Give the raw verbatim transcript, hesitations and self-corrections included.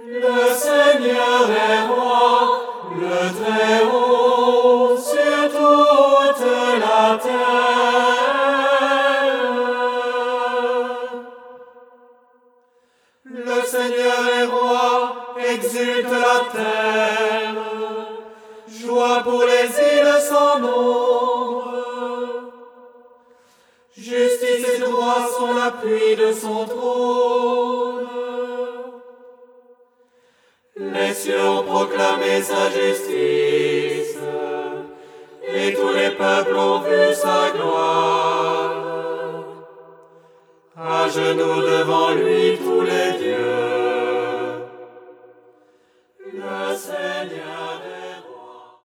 Le Seigneur est roi, le Très-Haut, sur toute la terre. Le Seigneur est roi, exulte la terre, joie pour les îles sans nombre. Justice et droit sont l'appui de son trône. Les cieux ont proclamé sa justice, et tous les peuples ont